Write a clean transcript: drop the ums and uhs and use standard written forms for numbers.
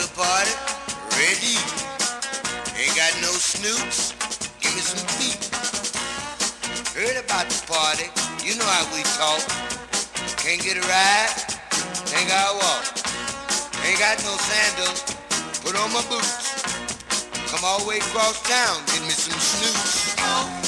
the party? Ready. Ain't got no snoops? Give me some feet. Heard about the party? You know how we talk. Can't get a ride? Ain't got to walk. Ain't got no sandals? Put on my boots. Come all the way across town, give me some snoops.